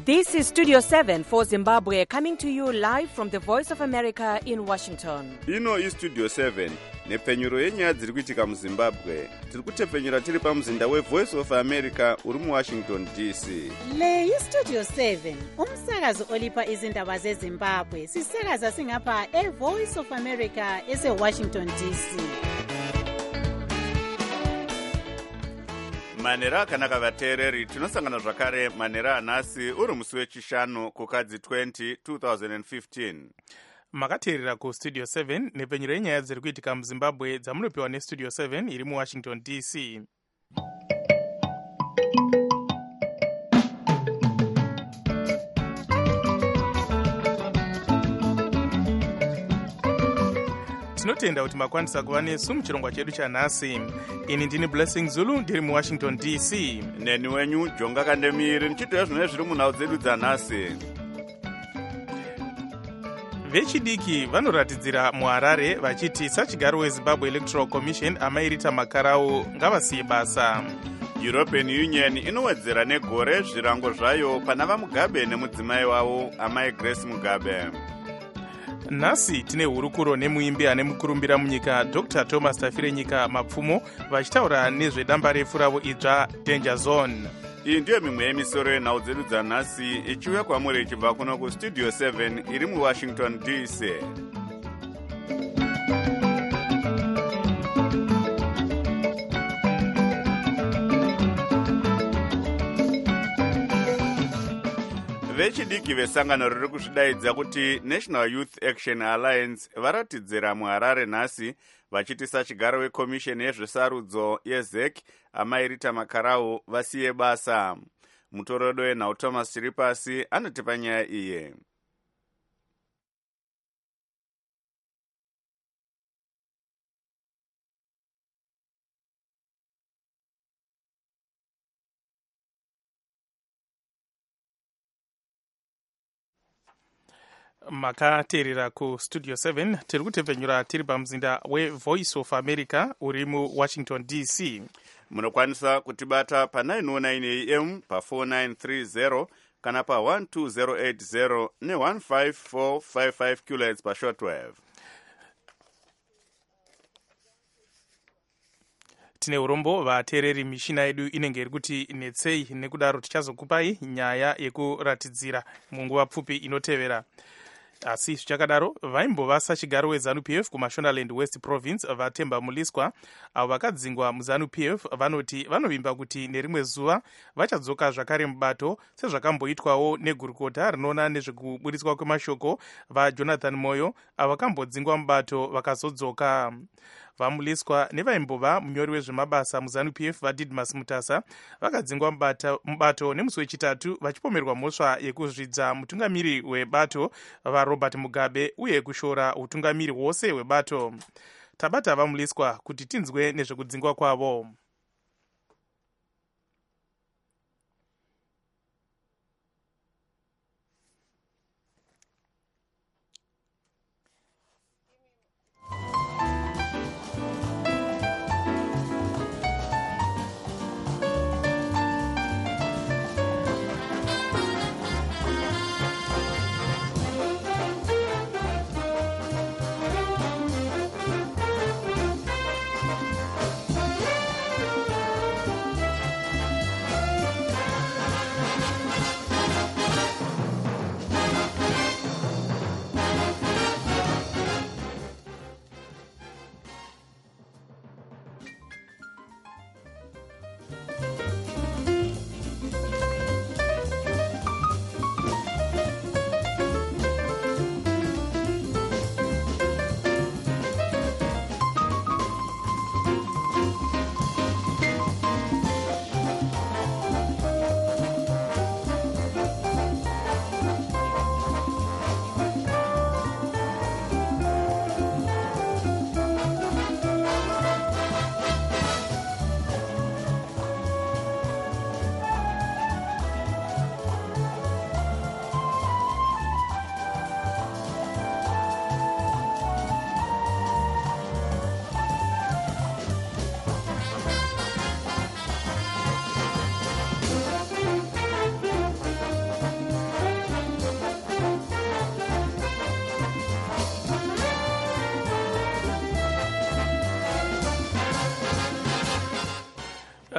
This is Studio 7 for Zimbabwe, coming to you live from the Voice of America in Washington. Ino iStudio 7 nepfenyuro yenyaya dziri kuitika muZimbabwe. Tiri kutepfenyura tiri pamuzinda weVoice of America uri muWashington DC. Le iStudio 7 umsakazo olipa izindaba zeZimbabwe. Sisakaza singapha eVoice of America eseWashington DC. Manera akanaka vateereri, tinosangana zvakare manera anhasi uri musi wechishanu kukadzi 20 2015. Makateerera kuStudio 7 nepfenyuro yenyaya dziri kuitika muZimbabwe dzamunopiwa neStudio 7 iri muWashington DC. Tinotenda kuti makwanisa kuva nesu muchirongwa chedu chanhasi. Ini ndini Blessing Zulu ndiri muWashington DC. Neni wenyu Jonga Kandemiri nichitoya zvine zviri munhau dzedu dzanhasi. Vechidiki vanoratidzira muHarare vachiti sachigaro weZimbabwe Electoral Commission amairita makarau ngavasiye basa. European Union inowedzera negore zvirango zvayo pana vaMugabe nemudzimai wavo amai Grace Mugabe. Nhasi tine hurukuro nemuimbi ane mukurumbira munyika Dr. Thomas Tafirenyika Mapfumo vachitaura nezvedamba refu ravo idzva Danger Zone. Iyi ndiyo mimwe yemisoro yenhau dzedu dzanhasi ichiuya kwamuri ichibva kuno kuStudio 7 iri muWashington DC. Vechidiki vesangano riri kuzvidaidza kuti National Youth Action Alliance varatidzira muHarare nhasi vachiti sachigaro wekomisheni yezvesarudzo yeZEC amairita makarau vasiye basa. Mutorodo wenhau Thomas Chiripasi anotipa nyaya iye. Makateerera kuStudio 7 tiri kutepfenyura tiri pamuzinda weVoice of America uri muWashington DC. Munokwanisa kutibata pa909 AM pa4930 kana pa12080 ne15455 kHz pashortwave. Tine urombo vateereri, mishina yedu inenge iri kuti netsei, nekudaro tichazokupai nyaya yekuratidzira munguva pfupi inotevera. Asi zvichakadaro, vaimbova sachigaro weZANU-PF kuMashonaland West Province vaTemba Muliswa avo vakadzingwa muZANU-PF vanoti vanovimba kuti nerimwe zuva vachadzoka zvakare mubato sezvakamboitwawo negurukota rinoona nezvekubudiswa kwemashoko vaJonathan Moyo avo vakambodzingwa mubato vakazodzoka. Vamuliswa nevaimbova munyori wezvemabasa muZANU-PF vaDidmus Mutasa vakadzingwa mubato nemusi wechitatu vachipomerwa mhosva yekuzvidza mutungamiri webato vaRobert Mugabe uye kushora utungamiri hwose hwebato. Tabata Vamuliswa kuti tinzwe nezvekudzingwa kwavo.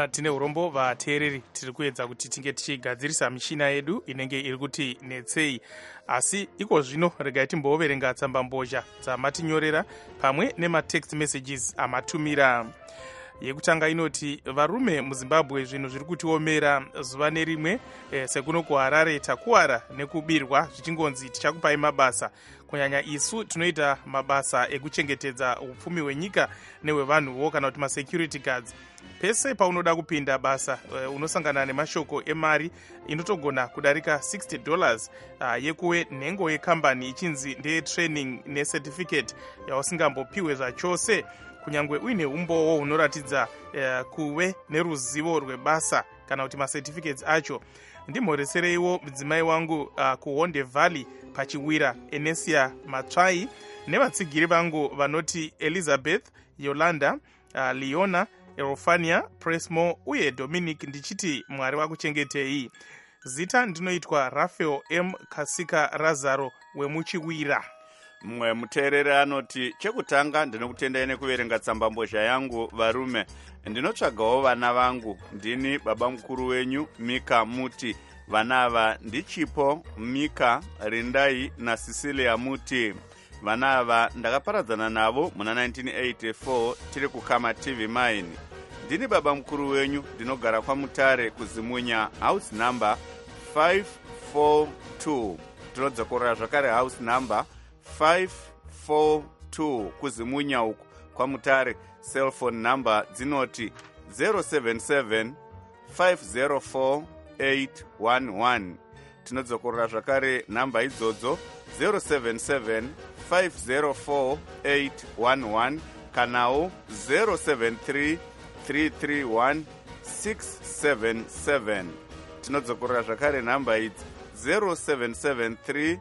nguva tine urombo vateereri tiri kuedza kuti tinge tichigadzirisa mishina yedu inenge iri kuti netsei. Asi iko zvino regai timbooverenga tsambambozha dzamatinyorera pamwe nematext messages amatumira. Yekutanga inoti varume muZimbabwe zvinhu zviri kutiomera zuva nerimwe, sekuno kuHarare takuwara nekubirwa zvichingonzi tichakupai mabasa. Kunyanya isu tunoita mabasa ekuchengetedza upfumi hwenyika nehwevanhuwo kana kuti masecurity guards. Pese paunoda kupinda basa unosangana nemashoko emari inotogona kudarika $60 yekuve nhengo yekambani ichinzi ndeyetraining necertificate yausingambopiwe zvachose, kunyange uine umbowo hunoratidza kuve neruzivo rwebasa kana kuti macertificates acho. Ndimhoresereiwo mudzimai wangu kuHonde Valley pachiwira, Enesia Matsvai, nevatsigiri vangu vanoti Elizabeth, Yolanda, Leona, Erofania, Presmo uye Dominic, ndichiti Mwari wakuchengetei. Zita ndinoitwa Rafael M. Kasika Razaro wemuchiwira. Mumwe muteereri anoti chekutanga ndinokutendai nekuverenga tsambambozha yangu varume. Ndinotsvagawo vana vangu. Ndini baba mukuru wenyu Mika Muti. Vana ava ndichipo Mika, Rindai naCecilia Muti. Vana ava ndakaparadzana navo muna 1984 tiri kuKama TV Mine. Ndini baba mukuru wenyu, ndinogara kwaMutare kuZimunya, house number 542. Tinodzokorera zvakare house number 542 kuZimunya uku kwaMutare. Cell phone number dzinoti 077 504 811. Tinodzokorera zvakare namba idzodzo 077 504 811 kanawo 073 331 677. Tinodzokorera zvakare namba idzi 0773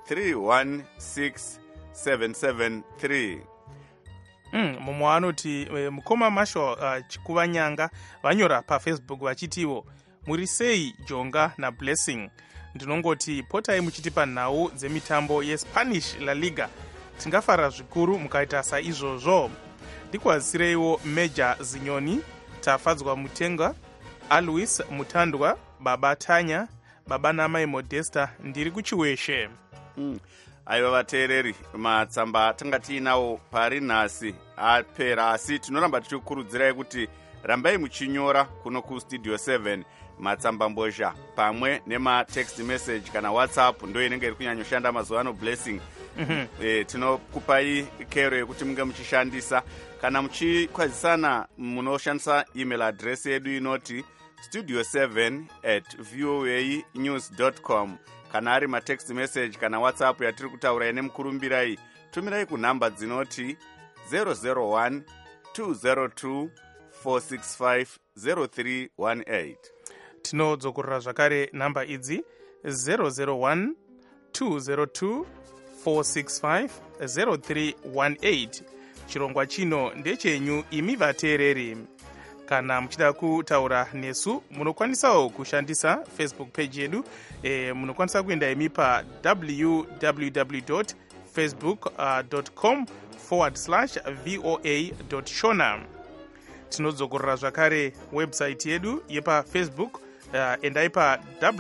316 mumwe anoti mukoma masho chikuvanyanga vanyora paFacebook vachitiwo muri sei Jonga naBlessing. Ndinongoti potai muchitipa nhau dzemitambo yeSpanish La Liga, tingafara zvikuru mukaita saizvozvo. Ndikwazisireiwo Meja Zinyoni, Tafadzwa Mutenga, Alois Mutandwa, Baba Tanya, Baba Namai Modesta, ndiri kuchiweshe. Aiva vateereri, matsamba tanga tiinawo pari nhasi apera, asi tinoramba tichikurudzirai kuti rambai muchinyora kuno kustudio 7 matsambambozha pamwe nematext message kana WhatsApp ndo inenge iri kunyanyoshanda mazuva ano Blessing. Tinokupai kero yekuti munge muchishandisa. Kana muchikwazisana munoshandisa email address yedu inoti studio7@voanews.com. Kana ari matext message kana WhatsApp yatiri kutaurai nemukurumbirai, tumirai kunhamba dzinoti 001 202 465 0318. Tinodzokorera zvakare namba idzi 001 202 465 0318. Chirongwa chino ndechenyu imi vateereri. Kana muchida kutaura nesu munokwanisawo kushandisa Facebook page yedu. Munokwanisa kuenda imi pa www.facebook.com/voa.shona. Tinodzokorera zvakare website yedu yepa Facebook. Endai pa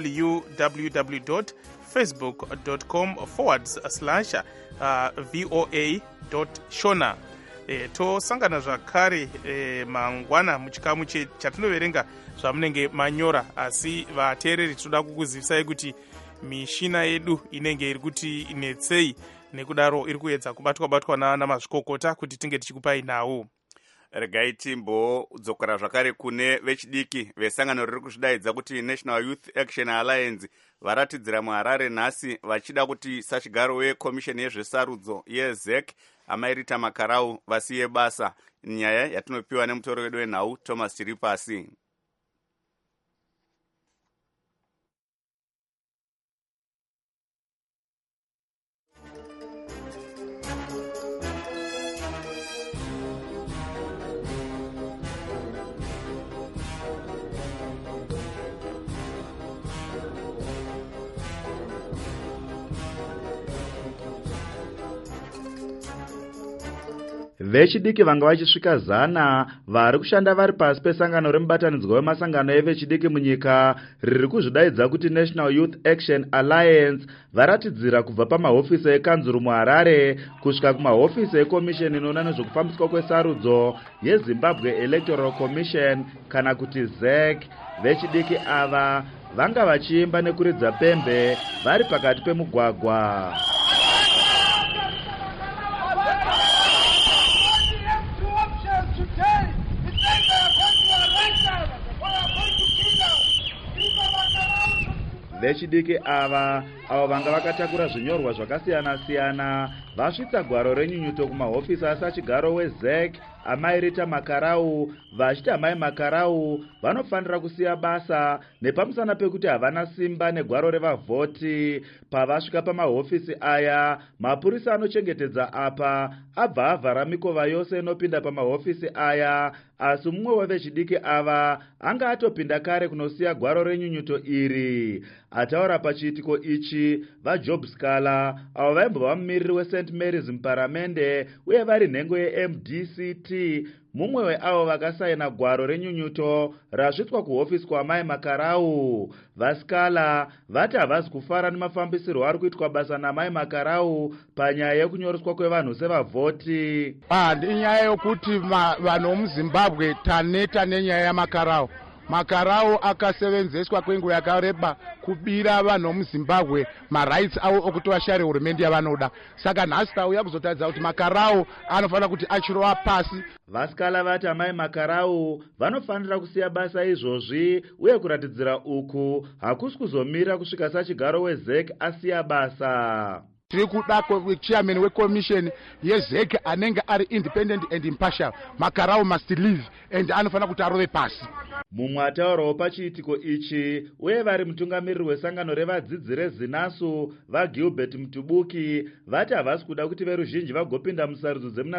www.facebook.com/voa.shona. Tosangana zvakare mangwana muchikamu chatinoverenga zvamunenge manyora. Asi vateereri tinoda kukuzivisai kuti mishina yedu inenge iri kuti netsei, nekudaro iri kuedza kubatwa namazvikokota kuti tinge tichikupai nhau. Regai timbodzokera zvakare kune vechidiki vesangano riri kuzvidaidza kuti National Youth Action Alliance varatidzira muHarare nhasi vachida kuti sachigaro wekomisheni yezvesarudzo yeZEC Amairita Makarau vasiye basa. Nyaya yatinopiwa nemutori wedu wenhau Thomas Chiripasi. vechidiki vanga vachisvika 100 vari kushanda vari pasi pesangano remubatanidzwa wemasangano evechidiki munyika riri kuzvidaidza kuti National Youth Action Alliance varatidzira kubva pamahofisi ekanzuru muHarare kusvika kumahofisi ekomisheni inoona nezvekufambiswa kwesarudzo yeZimbabwe Electoral Commission kana kuti ZEC. Vechidiki ava vanga vachiimba nekuridza pembe vari pakati pemugwagwa. Vechidiki ava avo vanga vakatakura zvinyorwa zvakasiyana-siyana vasvitsa gwaro renyunyuto kumahofisi asachigaro weZEC amai Rita Makarau vachiti amai Makarau vanofanira kusiya basa nepamusana pekuti havana simba negwaro revavhoti. Pavasvika pamahofisi aya, mapurisa anochengetedza apa abva avhara mikova yose inopinda pamahofisi aya, asi mumwe wevechidiki ava anga atopinda kare kunosiya gwaro renyunyuto iri. Ataura pachiitiko ichi vaJob Scala avo vaimbova vamumiriri weSt Mary's muparamende uye vari nhengo yeMDCT, mumwe weavo vakasaina gwaro renyunyuto rasvitswa kuhofisi kwaamai Makarau. VaScala vati havazi kufara nemafambisirwo ari kuitwa basa namai Makarau panyaya yekunyoreswa kwevanhu sevavhoti. Inyaya yokuti vanhu vomuZimbabwe taneta nenyaya yaMakarau. Makarau akasevenzeswa kwenguva yakareba kubira vanhu vomuZimbabwe marights avo okuti vashare hurumende yavanoda. Saka nhasi tauya kuzotaridza kuti Makarau anofanira kuti achirova pasi. VaScala vati amai Makarau vanofanira kusiya basa izvozvi uye kuratidzira uku hakusi kuzomira kusvika sachigaro weZEC asiya basa. Tiri kuda chairman wekomisheni yeZEC anenge ari independent and impartial. Makarau must leave and anofanira kuti arove pasi. Mumwe ataurawo pachiitiko ichi uye vari mutungamiriri wesangano revadzidzi reZinasu vaGilbert Mtubuki vati havasi kuda kuti veruzhinji vagopinda musarudzo dzemuna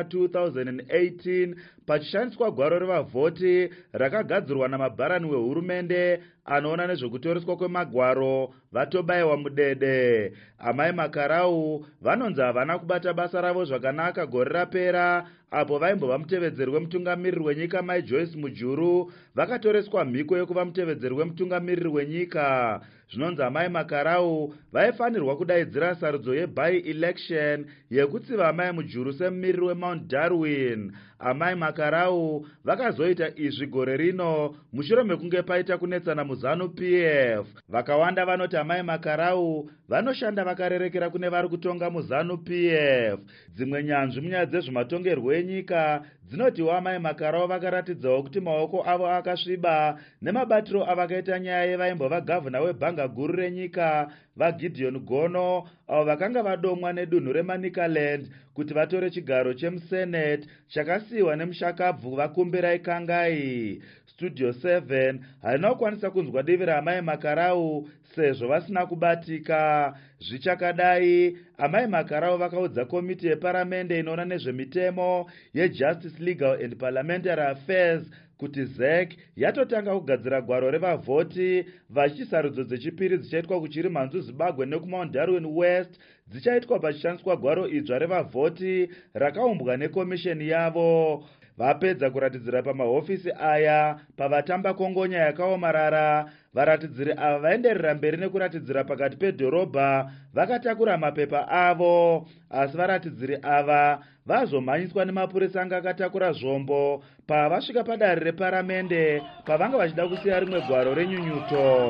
2018 pachishandiswa gwaro revavhoti rakagadzirwa namabharani wehurumende anoona nezvekutoreswa kwemagwaro vatobayiwa mudede. Amai Makarau vanonzi havana kubata basa ravo zvakanaka gore rapera apo vaimbova mutevedzeri wemutungamiriri wenyika mai Joyce Mujuru vakatoreswa mhiko yekuva mutevedzeri wemutungamiriri wenyika. Zvinonzi amai Makarau vaifanirwa kudaidzira sarudzo yeby-election yekutsiva amai Mujuru semumiriri weMount Darwin. Amai Makarau vakazoita izvi gore rino mushure mekunge paita kunetsana muZANU-PF. Vakawanda vanoti amai Makarau vanoshanda vakarerekera kune vari kutonga muZANU-PF. Dzimwe nyanzvi munyaya dzezvematongerwo enyika dzinotiwo amai Makarau vakaratidzawo kuti maoko avo akasviba nemabatiro avakaita nyaya yevaimbova gavhuna webhanga guru renyika vaGideon Gono avo vakanga vadomwa nedunhu reManicaland kuti vatore chigaro chemusenate chakasiyiwa nemushakabvu vakumbirai Kangai. Studio 7 harina kukwanisa kunzwa divi raamai Makarau sezvo vasina kubatika. Zvichakadai, amai Makarau vakaudza komiti yeparamende inoona nezvemitemo yeJustice Legal and Parliamentary Affairs kuti ZEC yatotanga kugadzira gwaro revavhoti vachiti sarudzo dzechipiri dzichaitwa kuchiri mhanzu Zimbabwe nekuMount Darwin West dzichaitwa pachishandiswa gwaro idzva revavhoti rakaumbwa nekomisheni yavo. Vapedza kuratidzira pamahofisi aya pavatamba kongonya yakaomarara. Varatidziri ava vaenderera mberi nekuratidzira pakati pedhorobha vakatakura mapepa avo, asi varatidziri ava vazomhanyiswa nemapurisa anga akatakura zvombo pavasvika padare reparamende pavanga vachida kusiya rimwe gwaro renyunyuto.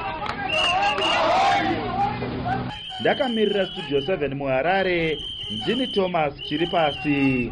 Ndakamirira Studio 7 muHarare, ndini Thomas Chiripasi.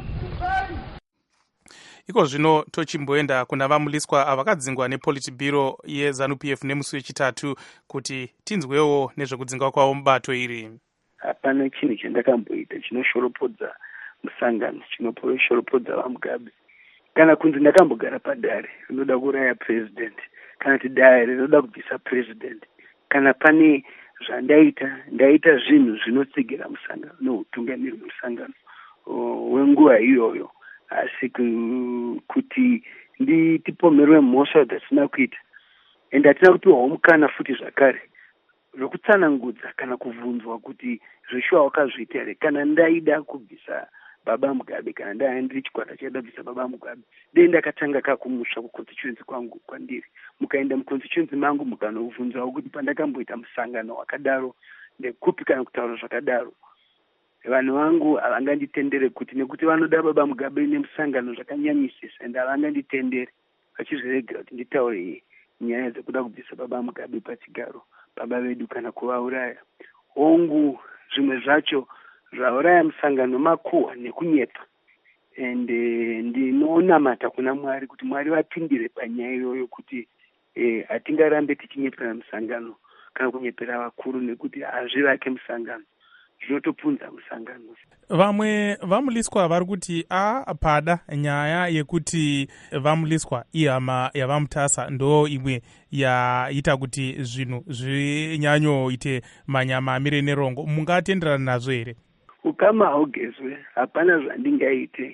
Iko zvino tochimboenda kuna vamuliswa avakadzingwa nePolitburo yeZANU-PF nemusi wechitatu kuti tinzwewo nezvekudzingwa kwavo mubato iri. Hapana chinhu chandakamboita chinoshoropodza musangano, chinoshoropodza vaMugabe. Kana kunzi ndakambogara padare rinoda kuraya president, kana kuti dare rinoda kubvisa president, kana pane ndaita zvinhu zvinotsigira musangano noutungamiri hwemusangano wenguva iyoyo. Asi kuti tipomerwe mhosva dzatisina kuita ende hatina kupiwawo mukana futi zvakare zvokutsanangudza kana kubvunzwa kuti zveshuwa wakazviita here kana ndaida kubvisa baba Mugabe kana ndanga ndiri chikwata chaida kubvisa baba Mugabe dei ndakatanga kakumusha kuconstituency kwangu kwandiri mukaenda muconstituency mangu mukanobvunzawo kuti pandakamboita musangano wakadaro ndekupi kana kutaura zvakadaro vanhu vangu havanganditendere kuti nekuti vanoda baba Mugabe nemusangano zvakanyanyisisa ende havanganditendere vachizviregera kuti nditaure nyaya dzekuda kubvisa baba Mugabe pachigaro baba vedu kana kuvauraya hongu zvimwe zvacho zvauraya musangano makuhwa nekunyepa ende ndinonamata kuna Mwari kuti Mwari vapindire panyaya iyoyo kuti hatingarambe tichinyepera musangano kana kunyepera vakuru nekuti hazvivake musangano zvinotopunza musangano. Vamwe vamuliswa vari kuti pada nyaya yekuti vamuliswa ihama yavamutasa ndo imwe yaita kuti zvinhu zvinyanyoite manyama amire nerongo. Mungatenderana nazvo here? Ukama haugezwe hapana zvandingaite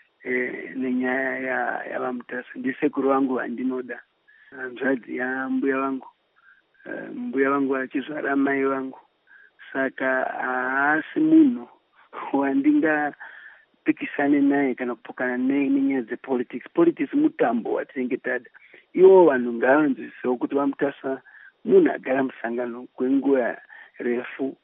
nenyaya yavamutasa. Ndisekuru vangu vandinoda, hanzvadzi yambuya vangu, mbuya vangu achizvara mai vangu. Saka haasi munhu wandingapikisane naye kana kupokana naye nenyaya dzepolitics. Politics mutambo watinenge tada. Ivo vanhu ngavanzwisewo kuti vamutasa munhu agara musangano kwenguva refu.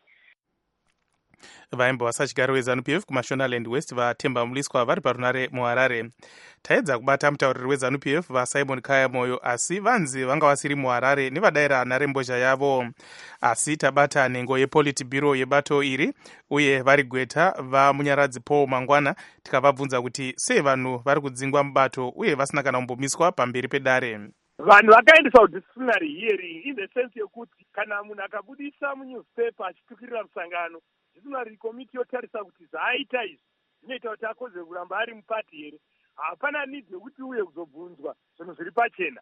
Vaimbo vasachigaro weZANU-PF kuMashonaland West vaTemba Muliswa vari parunare muHarare. Taedza kubata mutauriri weZANU-PF vaSimon Kaya Moyo asi vanzi vanga vasiri muHarare nevadaira nharembozha yavo. Asi tabata nhengo yePolitburo yebato iri uye vari Gweta vaMunyaradzi Paul Mangwana tikavabvunza kuti sei vanhu vari kudzingwa mubato uye vasina kana kumbomiswa pamberi pedare. Vanhu vakaendesa disciplinary hearing in the sense yekuti kana munhu akabudisa munewspaper achitukirira musangano disciplinary committee yotarisa kuti zvaaita izvi zvinoita kuti akodzere kuramba ari mupati here. Hapana need yekuti uye kuzobvunzwa zvinhu zviri pachena.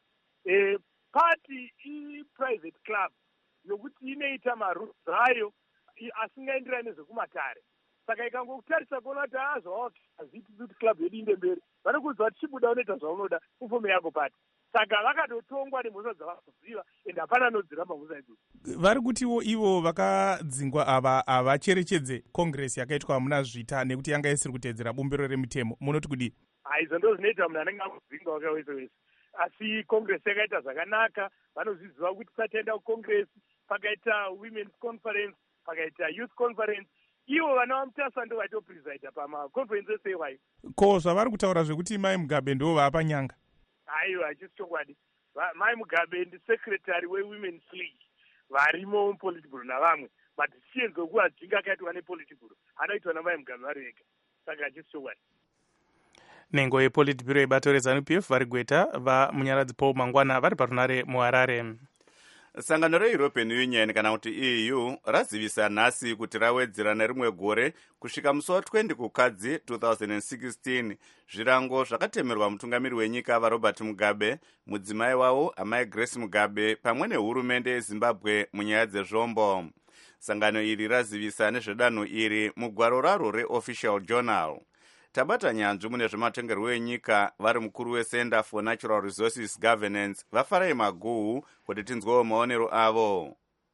Party private club yokuti inoita marules ayo asingaenderani nezvekumatare. Saka ikangokutarisa kuona kuti hazviiti kuti club yedu inde mberi vanokuudza kuti chibuda unoita zvaunoda ufome yako pati. Saka vakatotongwa nemhosva dzavanoziva ende hapana anodziramba mhosva idzodzo. Vari kutiwo ivo vakadzingwa ava havacherechedze congress yakaitwa muna zvita nekuti yanga isiri kutedzera bumbiro remitemo. Munoti kudii? Izvo ndo zvinoita munhu anenge akudzingwa wakawese wese. Asi congress yakaita zvakanaka, vanozviziva kuti tisataenda kucongress, pakaita women's conference, pakaita youth conference. Ivo vana vamutasa ndo vaitopresider pamaconference ese iwayo. Ko zvavari kutaura zvekuti Mai Mugabe ndo vaapa nyanga? Aiwa, hachisi chokwadi. Mai Mugabe ndisecretary weWomen's League varimo muPolitburo navamwe, but chienzo kuwadzinga akaitwa nePolitburo anoitwa naMai Mugabe vari vega. Saka hachisi chokwadi. Nhengo yePolitburo yebato reZANU-PF vari Gweta vaMunyaradzi Paul Mangwana vari parunare muHarare. Sangano reEuropean Union kana kuti EU razivisa nhasi kuti rawedzera nerimwe gore kusvika musi wa20 kukadzi 2016 zvirango zvakatemerwa mutungamiri wenyika vaRobert Mugabe, mudzimai wavo amai Grace Mugabe pamwe nehurumende yeZimbabwe munyaya dzezvombo. Sangano iri razivisa nezvedanho iri mugwaro raro reOfficial Journal. Tabata nyanzvi mune zvematongerwo enyika vari mukuru weCenter for Natural Resources Governance vaFarai Maguhu kuti tinzwewo maonero avo.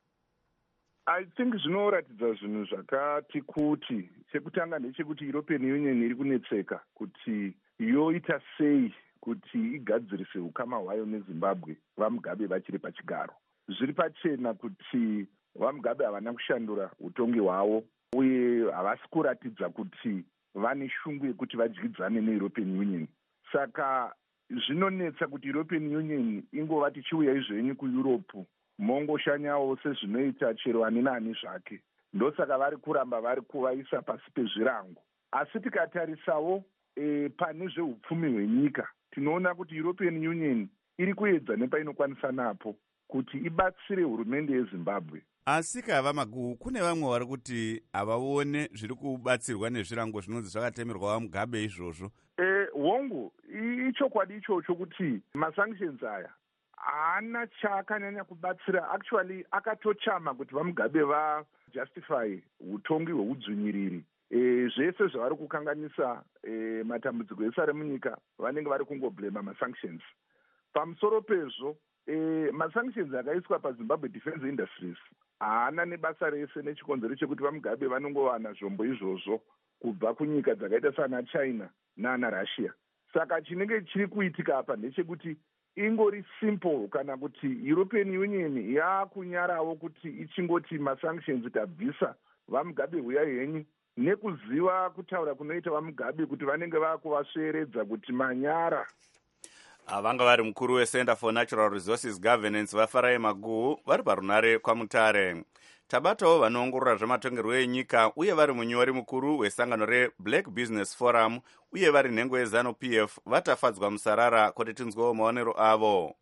I think zvinoratidza zvinhu zvakati kuti chekutanga ndechekuti European Union iri kunetseka kuti yoita sei kuti igadzirise ukama hwayo neZimbabwe vaMugabe vachiri pachigaro. Zviri pachena kuti vaMugabe havana kushandura utongi hwavo uye havasi kuratidza kuti vane shungu yekuti vadyidzane neEuropean Union. Saka zvinonetsa kuti European Union ingova tichiuya izvenyu kuEurope mongoshanyawo sezvinoita chero ani naani zvake. Ndosaka vari kuramba vari kuvaisa pasi pezvirango. Asi tikatarisawo pane zveupfumi hwenyika tinoona kuti European Union iri kuedza nepainokwanisa napo kuti ibatsire hurumende yeZimbabwe. Asi kava Maguhu kune vamwe vari kuti havaone zviri kubatsirwa nezvirango zvinonzi zvakatemerwa vaMugabe izvozvo. Hongu ichokwadi ichocho kuti masanctions aya haana chaakanyanya kubatsira. Actually akatochama kuti vaMugabe vajustify utongi hweudzvinyiriri. Zvese zvavari kukanganisa matambudziko ese ari munyika vanenge vari kungoblema masanctions. Pamusoro pezvo masanctions akaiswa paZimbabwe Defence Industries haana nebasa rese nechikonzero chekuti vaMugabe vanongowana zvombo izvozvo kubva kunyika dzakaita sana China nana Russia. Saka chinenge chiri kuitika apa ndechekuti ingori simple kana kuti European Union yakunyarawo kuti ichingoti masanctions tabvisa vaMugabe huyai henyu, nekuziva kutaura kunoita vaMugabe kuti vanenge vakuvasveredza kuti manyara. Vanga vari mukuru weCenter for Natural Resources Governance vaFarai Maguhu vari parunare kwaMutare. Tabatawo vanoongorora zvematongerwo enyika uye vari munyori mukuru wesangano reBlack Business Forum uye vari nhengo yeZanu PF vatafadzwa musarara kuti tinzwewo maonero avo.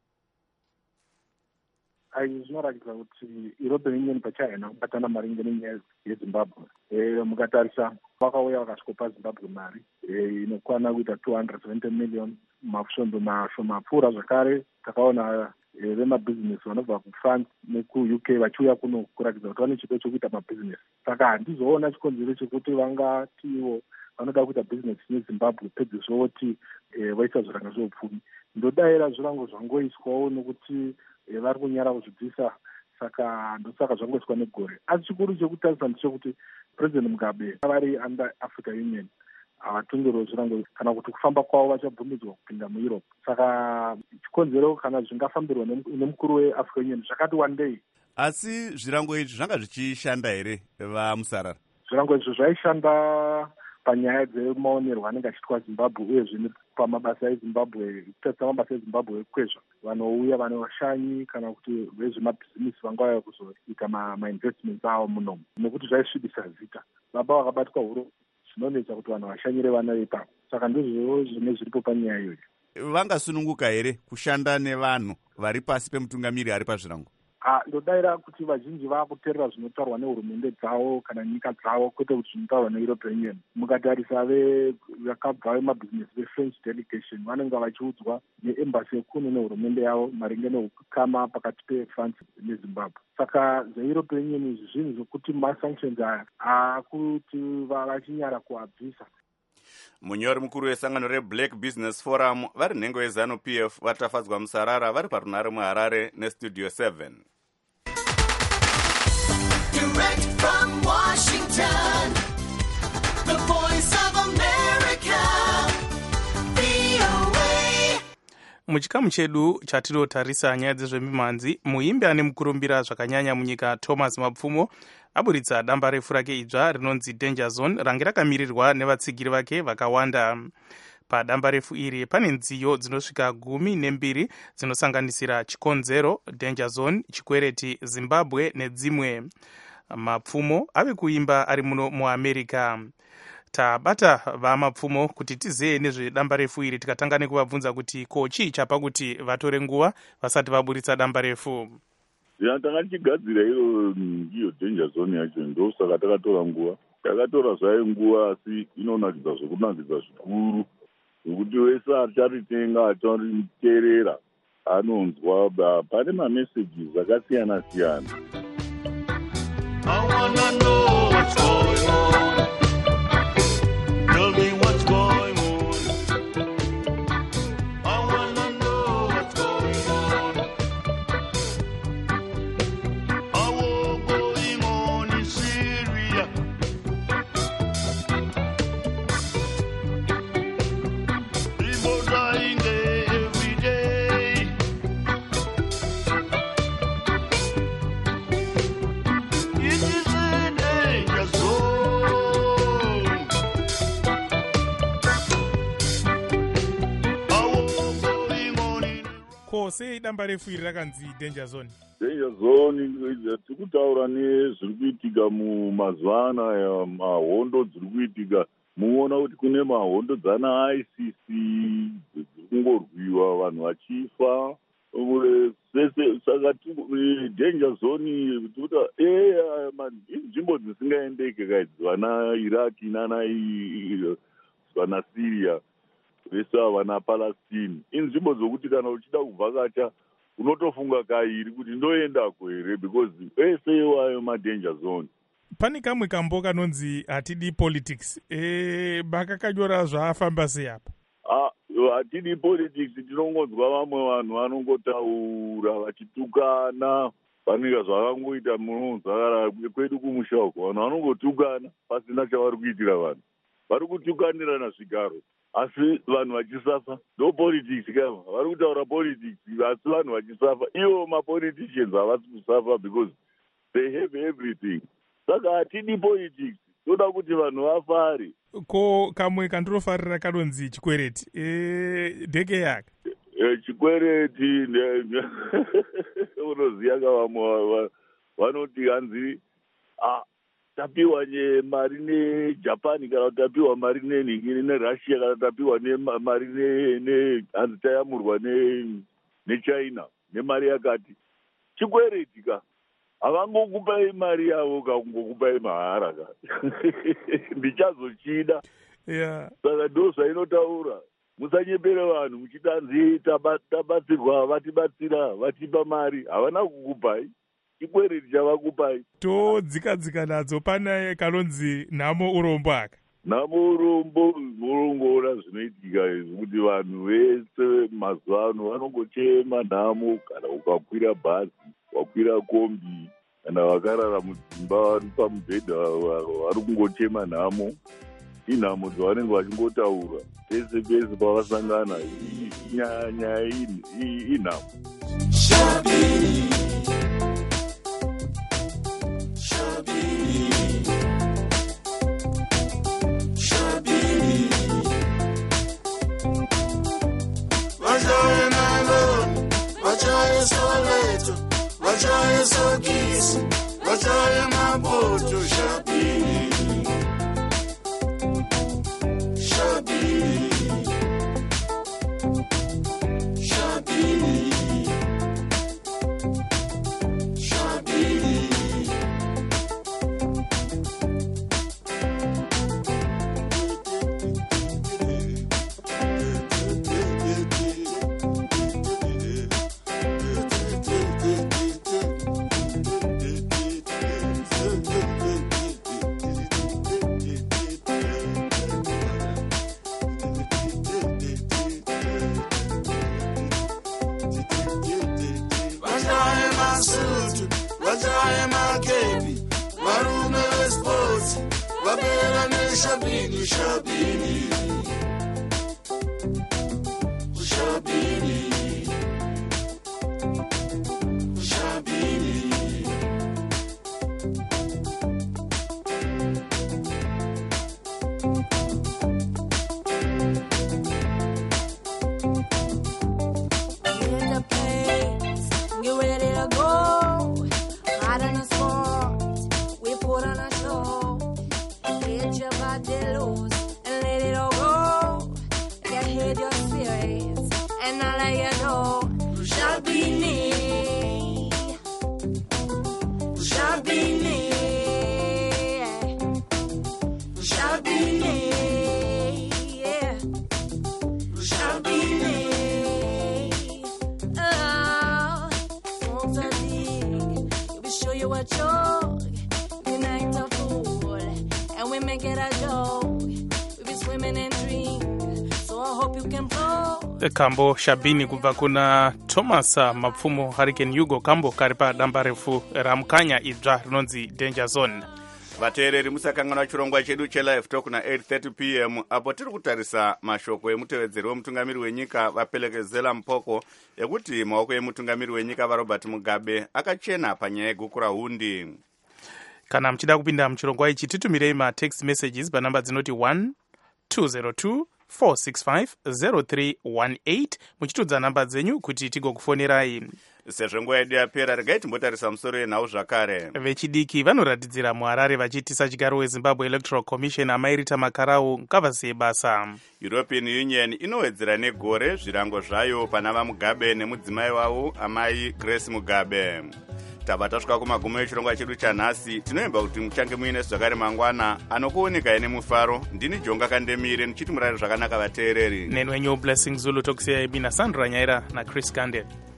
Zvinoratidza kuti European Union pachaina kubatana maringe nenyaya yeZimbabwe. Mukatarisa vakauya vakasikopa Zimbabwe mari inokwana kuita 270 million mafushondo mashomapfuura. Zvakare takaona vemabhizinesi vanobva kuFrance nekuUK vachiuya kuno kuratidza kuti vane chido chekuita mabhizinesi. Saka handizoona chikonzero chekuti vangatiwo vanoda kuita bhizinesi neZimbabwe pedzisoti vaisa zviranga zveupfumi. Ndodayira zvirango zvangoiswawo nekuti vari kunyara kuzvibvisa, saka ndosaka zvangoiswa negore. Asi chikuru chekutarisa ndechekuti President Mugabe vari under Africa Union havatongerwo zvirango kana kuti kufamba kwavo vachabvumidzwa kupinda muEurope. Saka chikonzero kana zvingafambirwa nemukuru weAfrica Union zvakati wandei. Asi zvirango izvi zvanga zvichishanda here vamusarara? Zvirango izvi zvaishanda panyaya dzemaonerwo anenge achiitwa Zimbabwe uye zvine pamabasa eZimbabwe, kutadza mabasa eZimbabwe ekwezva vanouya vane vashanyi kana kuti vezvemabhizinesi vangauya kuzoita mainvestments avo munomu, nekuti zvaisvibisa zita. Baba vakabatwa huro zvinonetsa kuti vanhu vashanyire vana vepapo. Saka ndizvo zvine zviripo panyaya iyoyi. Vangasununguka here kushanda nevanhu vari pasi pemutungamiri ari pazvirango? Ndodayira kuti vazhinji vakuteerera zvinotaurwa nehurumende dzavo kana nyika dzavo kwete kuti zvinotaurwa neEuropean Union. Mukatarisa vakabva vemabhizinesi veFrench delegation vanenge vachiudzwa neembassy yekuno nehurumende yavo maringe neukama pakati peFrance neZimbabwe. Saka zveEuropean Union zvinhu zvokuti masanctions aya akuti vachinyara kuabvisa. Munyori mukuru wesangano reBlack Business Forum vari nhengo yeZanu PF vatafadzwa musarara vari parunare muHarare neStudio 7. Direct from Washington, the voice of America, VOA. Muchikamu chedu chatinotarisa nyaya dzezvemimhanzi, muimbi ane mukurumbira zvakanyanya munyika Thomas Mapfumo aburitsa damba refu rake idzva rinonzi Danger Zone range rakamirirwa nevatsigiri vake vakawanda. Padamba refu iri pane nziyo dzinosvika 12 dzinosanganisira chikonzero, Danger Zone, chikwereti, Zimbabwe nedzimwe. Mapfumo ave kuimba ari muno muAmerica. Tabata vaMapfumo kuti tizeye nezvedamba refu iri, tikatanga nekuvabvunza kuti kochi chapa kuti vatore nguva vasati vaburitsa damba refu. Tanga tichigadzira iyo Danger Zone yacho, ndosaka takatora nguva. Takatora zvayo nguva, asi inonakidza zvokunakidza zvikuru zvokuti wese acharitenga achariteerera anonzwa pane mameseji akasiyana siyana. I wanna know what's going on. Tell me what's going on. I wanna know what's going on. What's going on in Syria? People dying there every day. It is a danger zone. What's going on in Kose damba refu iri rakanzi Danger Zone. Danger Zone tikutaura nezviri kuitika mumazuva anaya, mahondo dziri kuitika. Muona kuti kune mahondo dzana ICC dziri kungorwiwa, vanhu vachifa. Saka Danger Zone tikuta nzvimbo dzisingaendeke kaidzi, vana Iraki vana Syria vese vana Palestine. Inzvimbo dzokuti kana uchida kuvhakacha unotofunga kairi kuti ndoendako here, because ese wayo maDanger Zone. Pane kamwe kambo kanonzi hatidi politics. Bakakanyora zvaafamba sei apa? Hatidi politics, tinongonzwa vamwe vanhu vanongotaura vachitukana panika zvakangoita munonzakara kwedu kumusha uko vanhu vanongotukana pasina chavari kuitira vanhu vari kutukanirana zvigaro asi vanhu vachisafa ndo politics kama vari kutaura politics asi vanhu vachisafa ivo mapoliticians havasi kusafa because they have everything saka hatidi politics toda kuti vanhu vafare. Ko kamwe kandinofarira kanonzi chikwereti ndege yake chikwereti unoziva kavamwe vanoti hanzi tapiwa mari neJapan kana tapiwa mari neRussia kana tapiwa mari hanzi tayamurwa neChina nemari yakati chikwereti ka havangokupai mari yavo kakungokupai mahara ka ndichazochida saka ndo zvainotaura musanyepere vanhu muchitanzi tabatsirwa vatibatsira vatipa mari havana kukupai chikwereti chavakupai todzika nadzo pana kanonzi nhamo urombo aka nhamo urombo murongoona zvinoitika kuti vanhu vese mazuva ano vanongochema nhamo kana ukakwira bhazi wakwira kombi kana vakarara mudzimba vari pamubhedha vari kungochema nhamo inhamo dzavanenge vachingotaura pese pese pavasangana nyaya inhamo. Vachaye Soweto, vachaye Sokisi, vachaye Maputo, Shabini, Shabini, Shabini, Shabini. Vachaye Makebi, varume vesports, vapera neShabini, Shabini, Shabini, Shabini. Get ready to go. Hot on the spot, we put on a show. Get your body loose and let it all go. Get hit your spirits and I let you know. Shabini, Shabini, Shabini, yeah, Shabini. A joke, we act a fool, and we make it a joke. We be swimming and drink, so I hope you can blow. Kambo Shabini kubva kuna Thomas Mapfumo Hurricane Hugo kambo kari padamba refu ramukanya idzva rinonzi Danger Zone. vateereri musakangana chirongwa chedu chelive talk na 8:30 p.m. apo tiri kutarisa mashoko emutevedzeri wemutungamiri wenyika vapelekezela mpoko ekuti maoko emutungamiri wenyika vaRobert Mugabe akachena panyaya yeguku rahundi. Kana muchida kupinda muchirongwa ichi titumirei matext messages panamba dzinoti 1202 465-0318 muchitudza namba dzenyu kuti tigokufonerai. Sezvo nguva yedu yapera, regai timbotarisa musoro yenhau zvakare. Vechidiki vanoratidzira muHarare vachitisa chigaro weZimbabwe Electoral Commission amairita makarau ngavasiye basa. European Union inowedzera negore zvirango zvayo pana vaMugabe nemudzimai wavo amai Grace Mugabe. Tava tasvika kumagumo echirongwa chedu chanhasi. Tinoemba kuti muchange muine zvakare mangwana anokuonekai nemufaro. Ndini Jonga Kandemire nichiti murare zvakanaka vateereri. Nenwenyu Blessing Zulu tokusiyai bina Sandra Nyaira na Chris Kande.